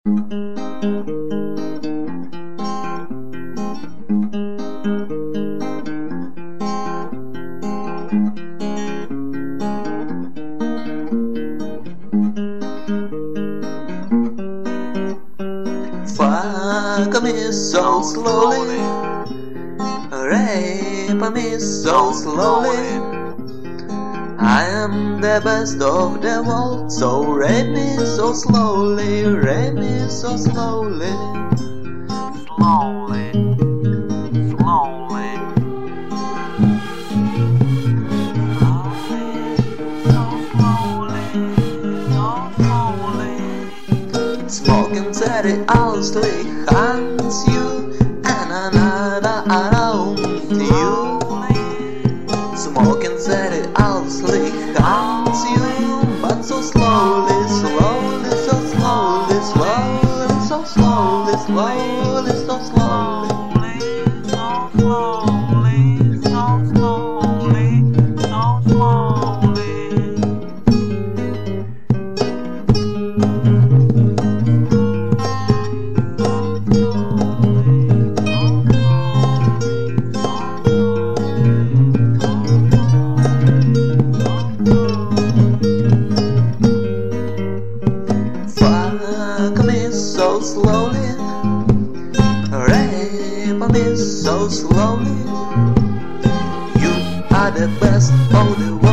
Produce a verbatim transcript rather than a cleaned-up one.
Fuck me so slowly, rape me so slowly. I am the best of the world, so rape me so slowly, rape me so slowly. Slowly, slowly. Smoking teddy owlsley hunts you, and another around you. Smoking teddy owlsley hunts you, but so slowly, slowly, so slowly, slowly, so slowly, slowly, so slowly. Fuck me so slowly, rape me so slowly. You are the best of the world.